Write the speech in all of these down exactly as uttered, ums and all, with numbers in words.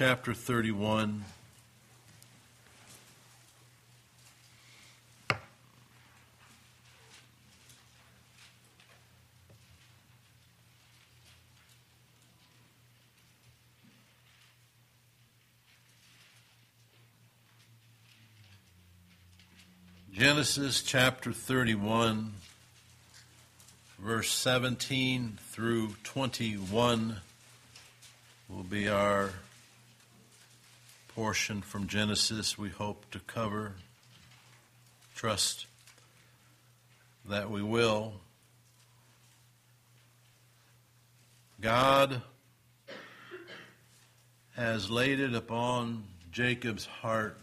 chapter thirty-one. Genesis chapter thirty-one, verse seventeen through twenty-one will be our portion from Genesis we hope to cover. Trust that we will. God has laid it upon Jacob's heart,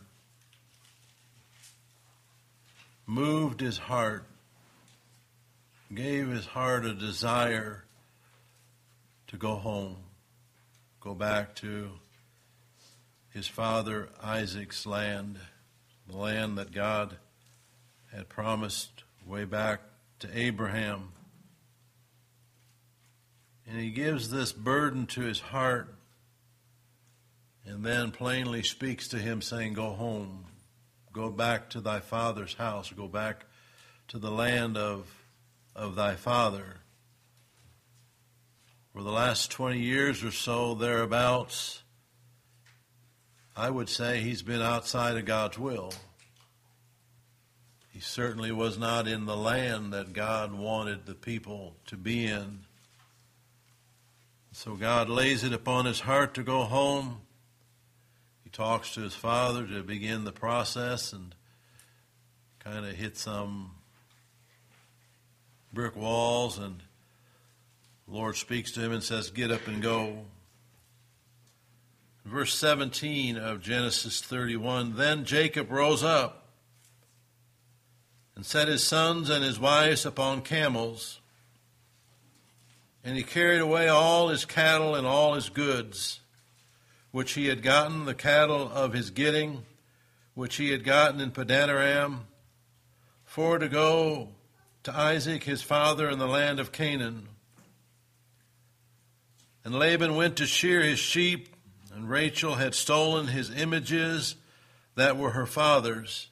moved his heart, gave his heart a desire to go home, go back to his father Isaac's land, the land that God had promised way back to Abraham. And he gives this burden to his heart and then plainly speaks to him saying, go home. Go back to thy father's house. Go back to the land of, of thy father. For the last twenty years or so, thereabouts, I would say he's been outside of God's will. He certainly was not in the land that God wanted the people to be in. So God lays it upon his heart to go home. He talks to his father to begin the process and kind of hit some brick walls, and the Lord speaks to him and says, get up and go. Verse seventeen of Genesis thirty-one, then Jacob rose up and set his sons and his wives upon camels, and he carried away all his cattle and all his goods, which he had gotten, the cattle of his getting, which he had gotten in Padanaram, for to go to Isaac his father in the land of Canaan. And Laban went to shear his sheep, and Rachel had stolen his images that were her father's.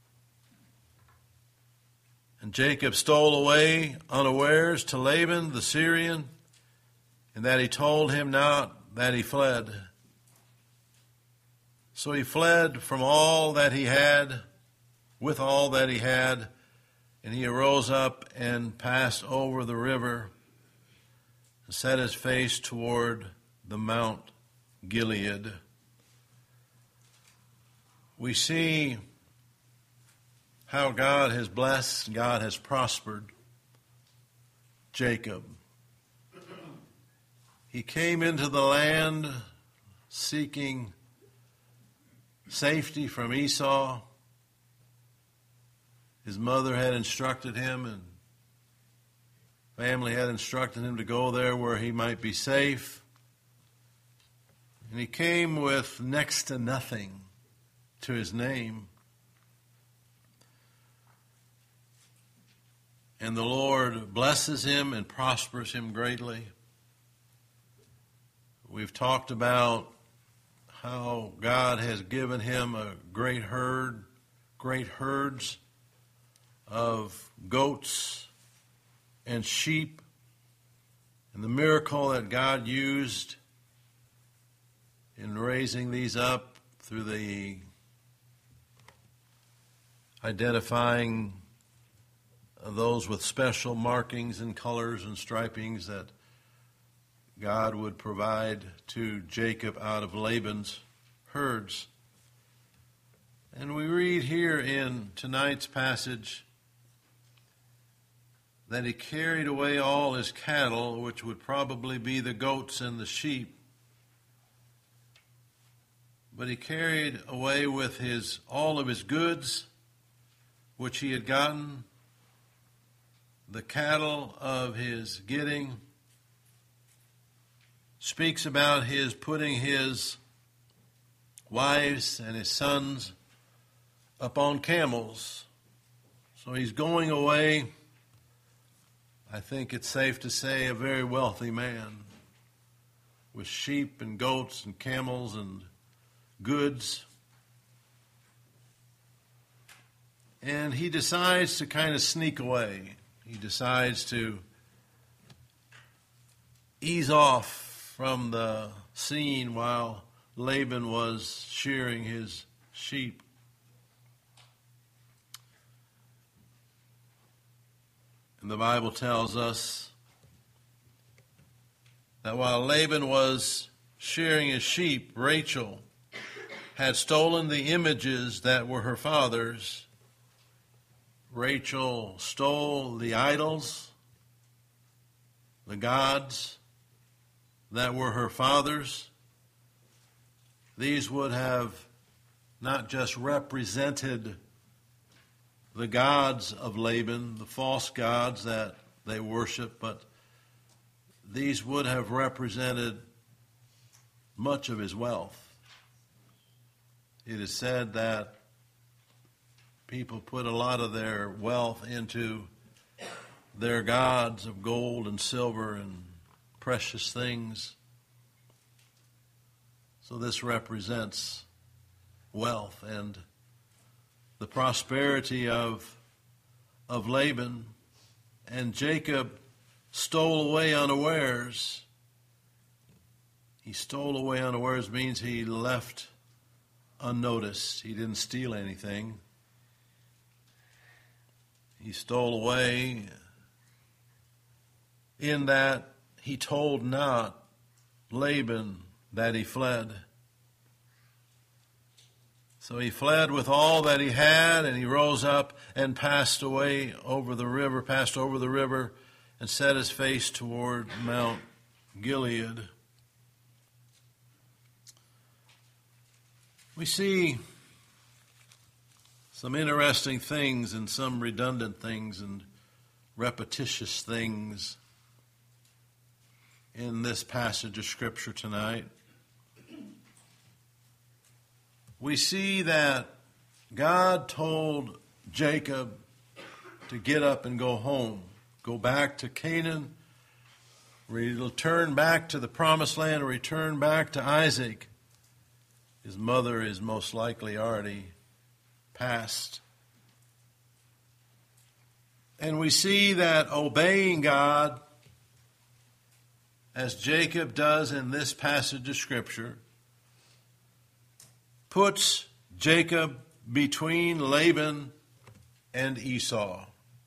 And Jacob stole away unawares to Laban the Syrian, and that he told him not that he fled. So he fled from all that he had, with all that he had, and he arose up and passed over the river and set his face toward the Mount Gilead. We see how God has blessed, God has prospered Jacob. He came into the land seeking safety from Esau. His mother had instructed him, and family had instructed him to go there where he might be safe. And he came with next to nothing to his name. And the Lord blesses him and prospers him greatly. We've talked about how God has given him a great herd, great herds of goats and sheep, and the miracle that God used in raising these up through the identifying those with special markings and colors and stripings that God would provide to Jacob out of Laban's herds. And we read here in tonight's passage that he carried away all his cattle, which would probably be the goats and the sheep. But he carried away with his all of his goods, which he had gotten, the cattle of his getting. Speaks about his putting his wives and his sons upon camels. So he's going away, I think it's safe to say, a very wealthy man with sheep and goats and camels and goods. And he decides to kind of sneak away. He decides to ease off from the scene while Laban was shearing his sheep. And the Bible tells us that while Laban was shearing his sheep, Rachel had stolen the images that were her father's. Rachel stole the idols, the gods that were her father's. These would have not just represented the gods of Laban, the false gods that they worship, but these would have represented much of his wealth. It is said that people put a lot of their wealth into their gods of gold and silver and precious things. So this represents wealth and the prosperity of, of Laban. And Jacob stole away unawares. He stole away unawares means he left unnoticed. He didn't steal anything. He stole away in that he told not Laban that he fled. So he fled with all that he had, and he rose up and passed away over the river, passed over the river, and set his face toward Mount Gilead. We see some interesting things and some redundant things and repetitious things in this passage of Scripture tonight. We see that God told Jacob to get up and go home, go back to Canaan, return back to the promised land, return back to Isaac. His mother is most likely already passed. And we see that obeying God, as Jacob does in this passage of Scripture, puts Jacob between Laban and Esau.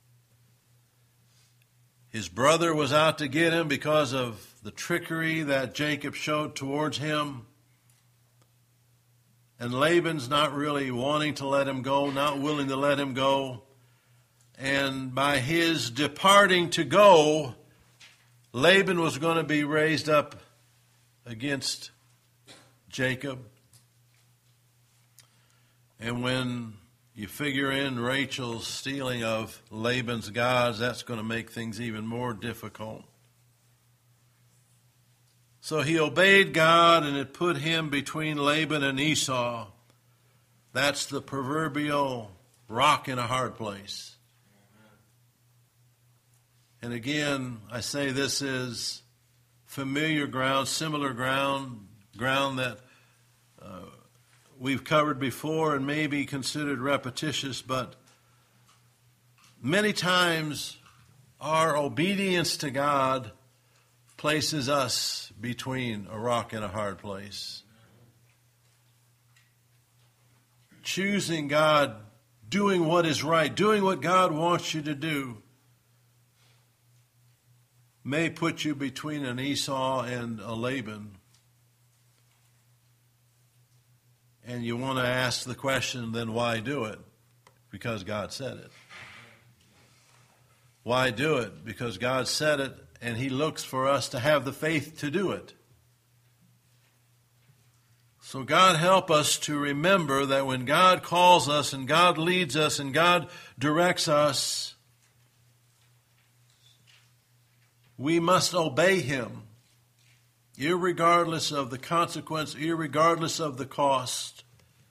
His brother was out to get him because of the trickery that Jacob showed towards him. And Laban's not really wanting to let him go, not willing to let him go. And by his departing to go, Laban was going to be raised up against Jacob. And when you figure in Rachel's stealing of Laban's gods, that's going to make things even more difficult. So he obeyed God, and it put him between Laban and Esau. That's the proverbial rock in a hard place. And again, I say this is familiar ground, similar ground, ground that uh, we've covered before and may be considered repetitious, but many times our obedience to God places us between a rock and a hard place. Choosing God, doing what is right, doing what God wants you to do, may put you between an Esau and a Laban. And you want to ask the question, then why do it? Because God said it. Why do it? Because God said it, and He looks for us to have the faith to do it. So God help us to remember that when God calls us and God leads us and God directs us, we must obey Him, irregardless of the consequence, irregardless of the cost.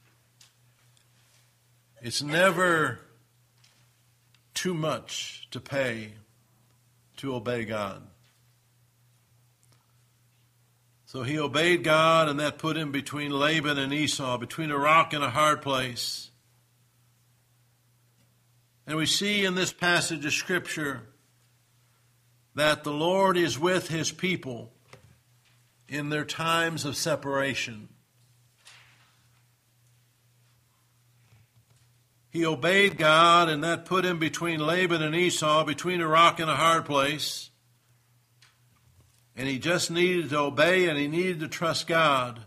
It's never too much to pay to obey God. So he obeyed God, and that put him between Laban and Esau, between a rock and a hard place. And we see in this passage of Scripture that the Lord is with his people in their times of separation. He obeyed God, and that put him between Laban and Esau, between a rock and a hard place. And he just needed to obey, and he needed to trust God.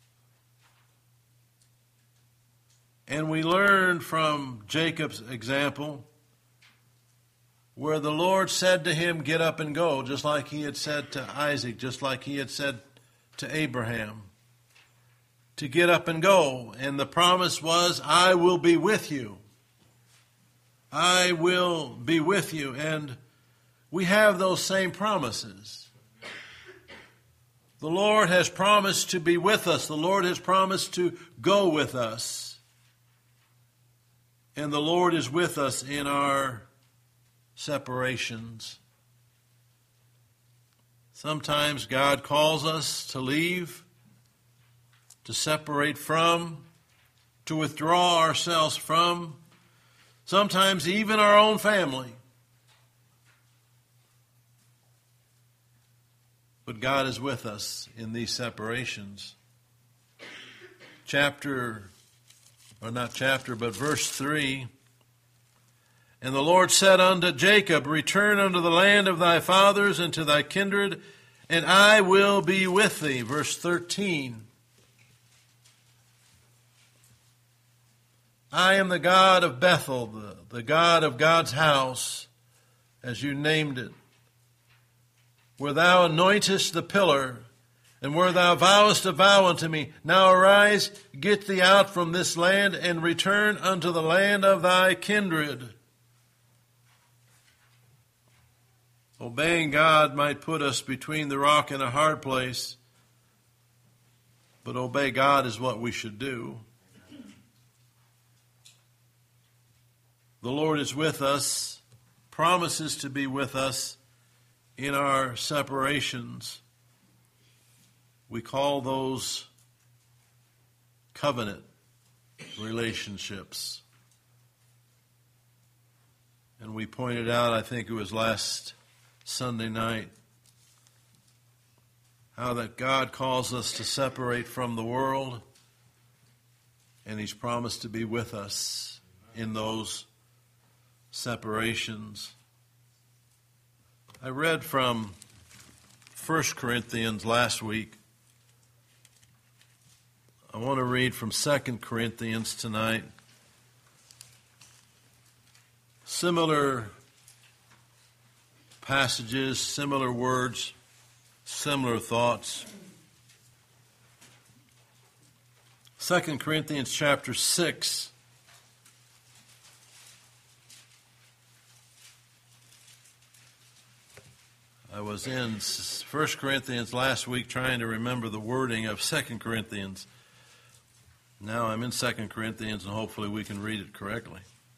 And we learned from Jacob's example, where the Lord said to him, get up and go, just like he had said to Isaac, just like he had said to Abraham, to get up and go. And the promise was, I will be with you. I will be with you. And we have those same promises. The Lord has promised to be with us. The Lord has promised to go with us. And the Lord is with us in our separations. Sometimes God calls us to leave, to separate from, to withdraw ourselves from, sometimes even our own family. But God is with us in these separations. Chapter, or not chapter, but verse three. And the Lord said unto Jacob, return unto the land of thy fathers and to thy kindred, and I will be with thee. Verse thirteen. I am the God of Bethel, the, the God of God's house, as you named it, where thou anointest the pillar, and where thou vowest a vow unto me. Now arise, get thee out from this land, and return unto the land of thy kindred. Obeying God might put us between the rock and a hard place, but obey God is what we should do. The Lord is with us, promises to be with us in our separations. We call those covenant relationships. And we pointed out, I think it was last Sunday night, how that God calls us to separate from the world, and He's promised to be with us in those separations. I read from First Corinthians last week. I want to read from Second Corinthians tonight. Similar passages, similar words, similar thoughts. Second Corinthians chapter six. I was in First Corinthians last week trying to remember the wording of Second Corinthians. Now I'm in Second Corinthians, and hopefully we can read it correctly.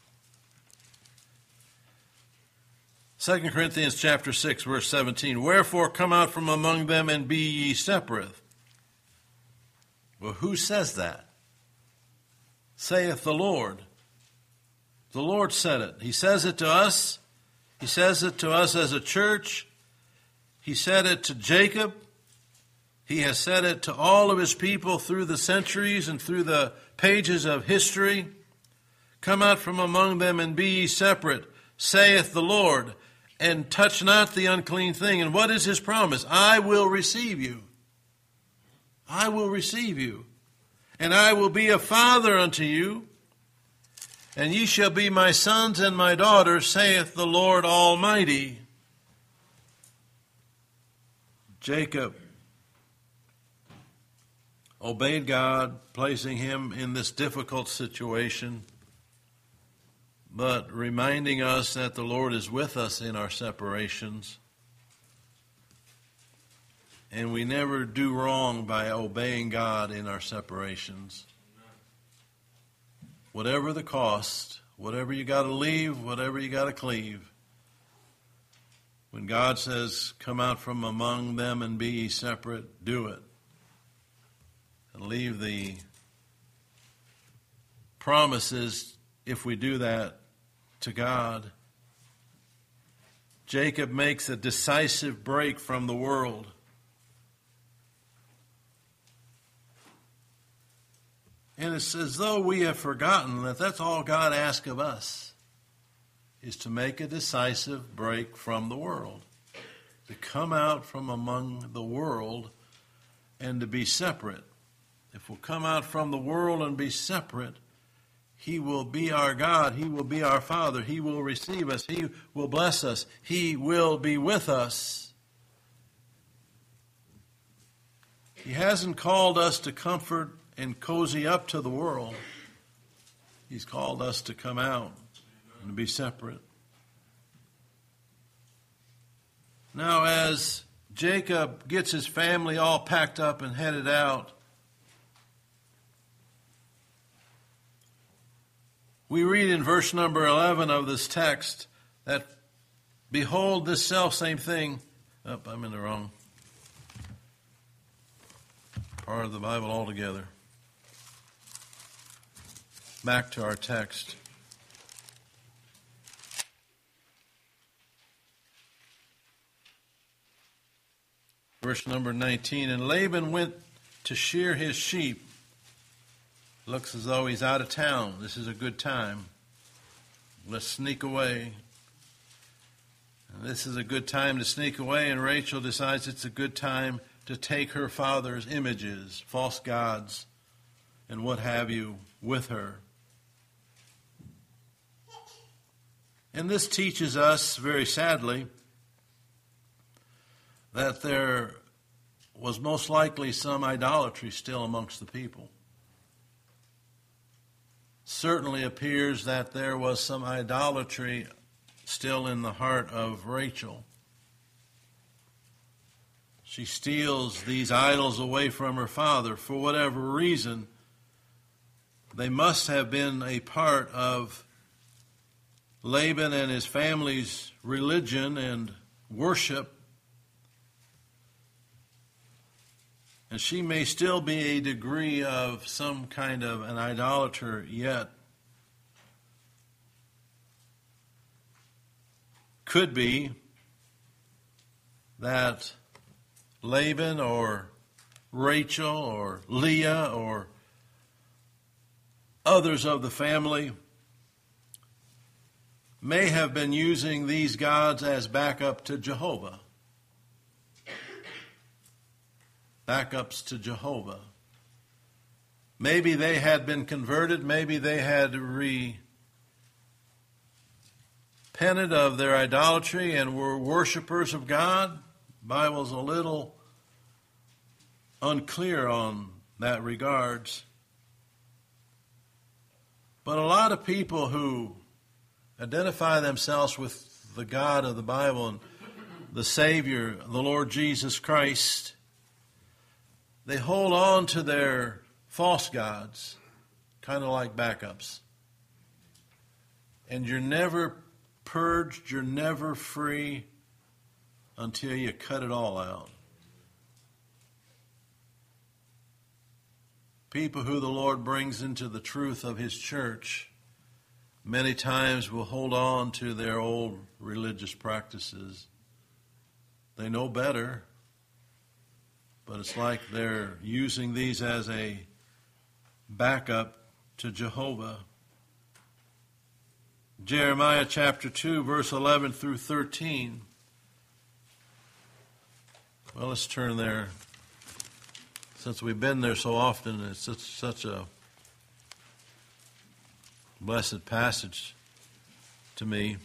Second Corinthians chapter six, verse seventeen. Wherefore come out from among them and be ye separate. Well, who says that? Saith the Lord. The Lord said it. He says it to us. He says it to us as a church. He said it to Jacob. He has said it to all of his people through the centuries and through the pages of history. Come out from among them and be ye separate, saith the Lord, and touch not the unclean thing. And what is his promise? I will receive you. I will receive you. And I will be a father unto you. And ye shall be my sons and my daughters, saith the Lord Almighty. Jacob obeyed God, placing him in this difficult situation, but reminding us that the Lord is with us in our separations. And we never do wrong by obeying God in our separations. Whatever the cost, whatever you got to leave, whatever you got to cleave. When God says, come out from among them and be ye separate, do it. and leave the promises, if we do that, to God. Jacob makes a decisive break from the world. And it's as though we have forgotten that that's all God asks of us, is to make a decisive break from the world, to come out from among the world and to be separate. If we'll come out from the world and be separate, He will be our God. He will be our Father. He will receive us. He will bless us. He will be with us. He hasn't called us to comfort and cozy up to the world. He's called us to come out and to be separate. Now, as Jacob gets his family all packed up and headed out, we read in verse number eleven of this text that, behold, this self-same thing. Oh, I'm in the wrong part of the Bible altogether. Back to our text. Verse number nineteen, and Laban went to shear his sheep. Looks as though he's out of town. This is a good time. Let's sneak away. And this is a good time to sneak away, and Rachel decides it's a good time to take her father's images, false gods, and what have you, with her. And this teaches us, very sadly, that there was most likely some idolatry still amongst the people. Certainly appears that there was some idolatry still in the heart of Rachel. She steals these idols away from her father. For whatever reason, they must have been a part of Laban and his family's religion and worship. And she may still be a degree of some kind of an idolater yet. Could be that Laban or Rachel or Leah or others of the family may have been using these gods as backup to Jehovah. Backups to Jehovah. Maybe they had been converted. Maybe they had repented of their idolatry and were worshipers of God. The Bible's a little unclear on that regards. But a lot of people who identify themselves with the God of the Bible and the Savior, the Lord Jesus Christ, they hold on to their false gods, kind of like backups. And you're never purged, you're never free until you cut it all out. People who the Lord brings into the truth of His church many times will hold on to their old religious practices. They know better. But it's like they're using these as a backup to Jehovah. Jeremiah chapter two, verse eleven through thirteen. Well, let's turn there. Since we've been there so often, it's such, such a blessed passage to me.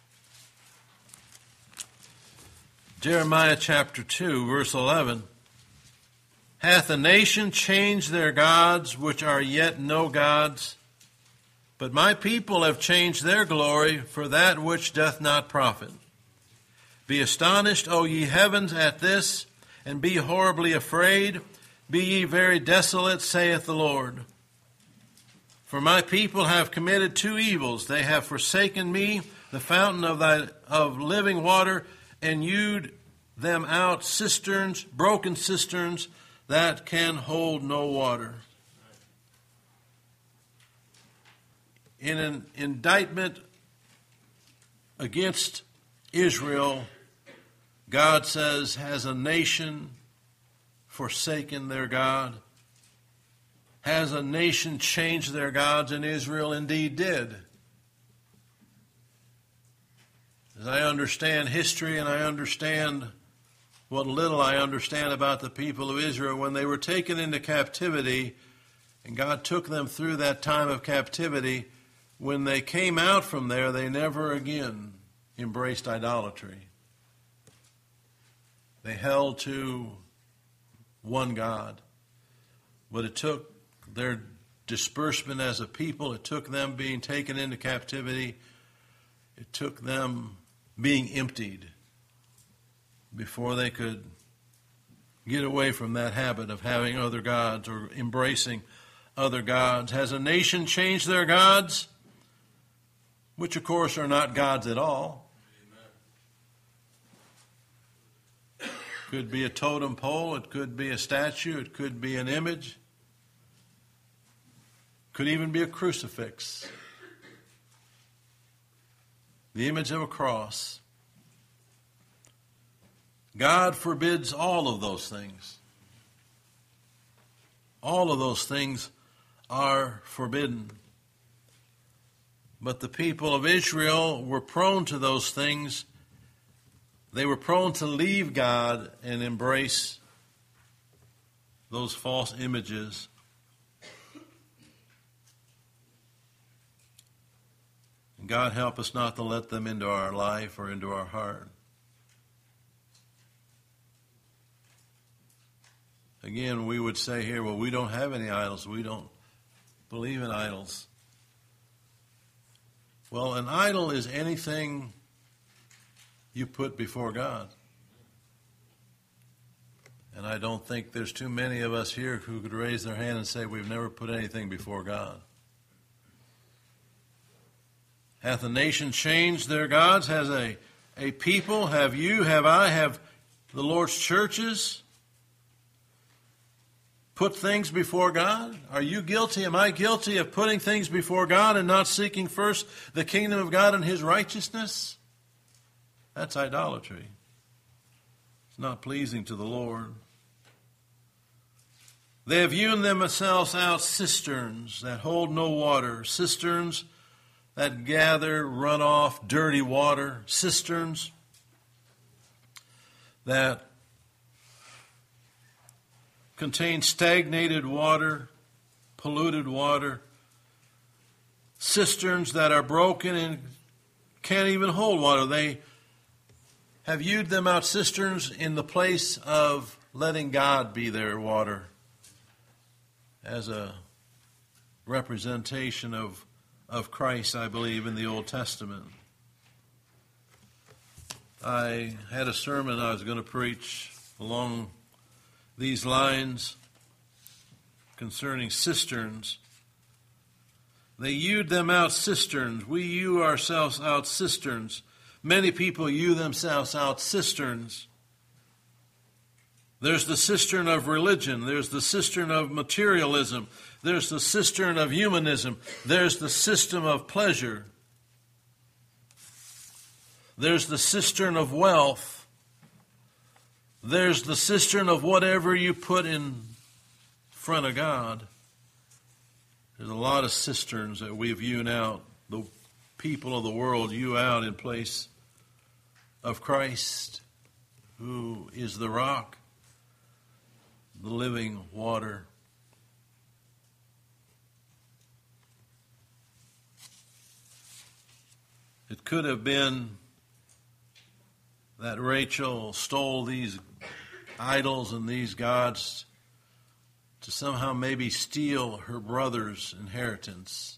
Jeremiah chapter two, verse eleven. Hath a nation changed their gods, which are yet no gods? But my people have changed their glory for that which doth not profit. Be astonished, O ye heavens, at this, and be horribly afraid. Be ye very desolate, saith the Lord. For my people have committed two evils. They have forsaken me, the fountain of thy of living water, and hewed them out cisterns, broken cisterns, that can hold no water. In an indictment against Israel, God says, has a nation forsaken their God? Has a nation changed their gods? And Israel indeed did. As I understand history and I understand what little I understand about the people of Israel, when they were taken into captivity and God took them through that time of captivity, when they came out from there, they never again embraced idolatry. They held to one God. But it took their disbursement as a people, it took them being taken into captivity, it took them being emptied before they could get away from that habit of having other gods or embracing other gods. Has a nation changed their gods? Which, of course, are not gods at all. Amen. Could be a totem pole, it could be a statue, it could be an image, could even be a crucifix, the image of a cross. God forbids all of those things. All of those things are forbidden. But the people of Israel were prone to those things. They were prone to leave God and embrace those false images. And God help us not to let them into our life or into our heart. Again, we would say here, well, we don't have any idols. We don't believe in idols. Well, an idol is anything you put before God. And I don't think there's too many of us here who could raise their hand and say we've never put anything before God. Hath a nation changed their gods? Has a, a people, have you, have I, have the Lord's churches put things before God? Are you guilty? Am I guilty of putting things before God and not seeking first the kingdom of God and His righteousness? That's idolatry. It's not pleasing to the Lord. They have hewn themselves out cisterns that hold no water, cisterns that gather runoff, dirty water, cisterns that contain stagnated water, polluted water, cisterns that are broken and can't even hold water. They have hewed them out cisterns in the place of letting God be their water as a representation of, of Christ, I believe, in the Old Testament. I had a sermon I was going to preach along these lines concerning cisterns. They hewed them out cisterns. We hew ourselves out cisterns. Many people hew themselves out cisterns. There's the cistern of religion. There's the cistern of materialism. There's the cistern of humanism. There's the system of pleasure. There's the cistern of wealth. There's the cistern of whatever you put in front of God. There's a lot of cisterns that we've hewn out. The people of the world hew out in place of Christ, who is the rock, the living water. It could have been that Rachel stole these idols and these gods to somehow maybe steal her brother's inheritance.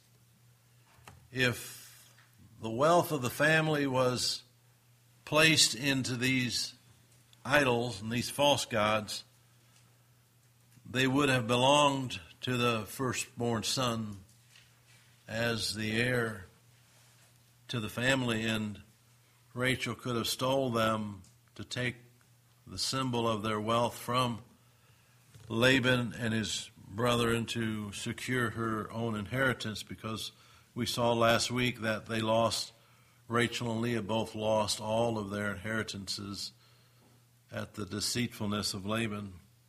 If the wealth of the family was placed into these idols and these false gods, they would have belonged to the firstborn son as the heir to the family, and Rachel could have stole them to take the symbol of their wealth from Laban and his brethren to secure her own inheritance, because we saw last week that they lost, Rachel and Leah both lost all of their inheritances at the deceitfulness of Laban.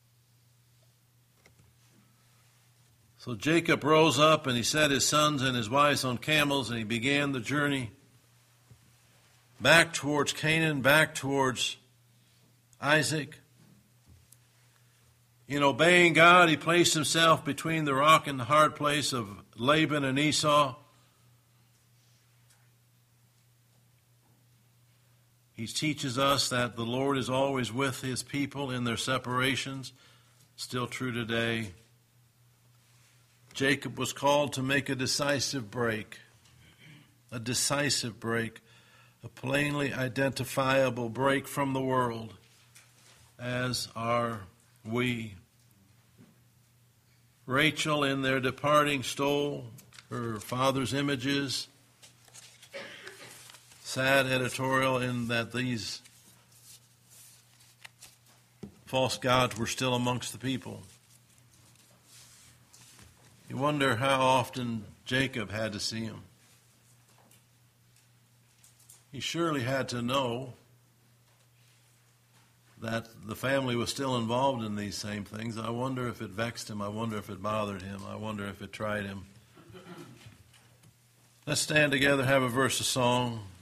So Jacob rose up and he set his sons and his wives on camels, and he began the journey back towards Canaan, back towards Isaac. In obeying God, he placed himself between the rock and the hard place of Laban and Esau. He teaches us that the Lord is always with his people in their separations. Still true today. Jacob was called to make a decisive break, a decisive break, a plainly identifiable break from the world, as are we. Rachel, in their departing, stole her father's images. Sad editorial in that these false gods were still amongst the people. You wonder how often Jacob had to see him. He surely had to know that the family was still involved in these same things. I wonder if it vexed him. I wonder if it bothered him. I wonder if it tried him. Let's stand together, have a verse of song.